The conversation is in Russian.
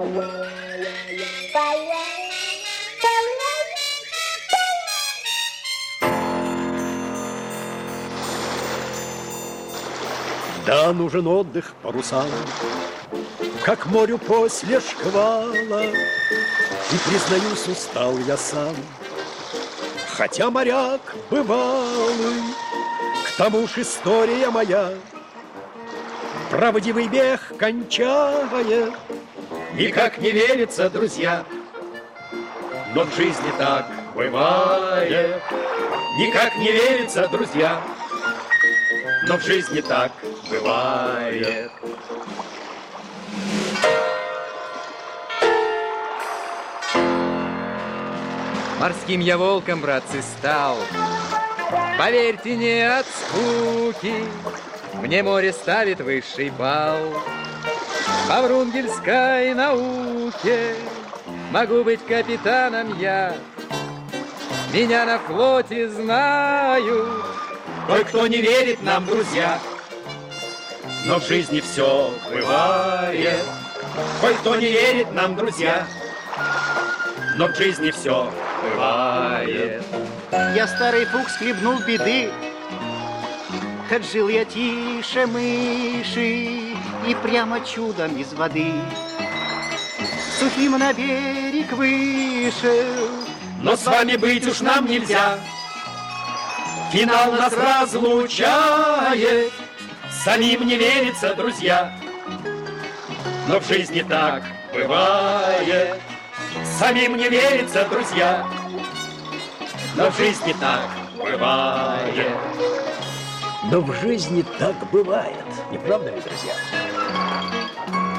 Да, нужен отдых парусам, как морю после шквала. И, признаюсь, устал я сам, хотя моряк бывалый. К тому ж история моя правдивый бег кончает. Никак не верится, друзья, но в жизни так бывает. Никак не верится, друзья, но в жизни так бывает. Морским я волком, братцы, стал. Поверьте, не от скуки. Мне море ставит высший балл. По врунгельской науке могу быть капитаном я. Меня на флоте знают. Кое-кто не верит нам, друзья, но в жизни все бывает. Кое-кто не верит нам, друзья, но в жизни все бывает. Я, старый фукс, хлебнул беды, хоть жил я тише мыши и прямо чудом из воды сухим на берег вышел. Но с вами быть уж нам нельзя, финал нас разлучает. Самим не верится, друзья, но в жизни так бывает. Самим не верится, друзья, но в жизни так бывает. Но в жизни так бывает, не правда ли, друзья?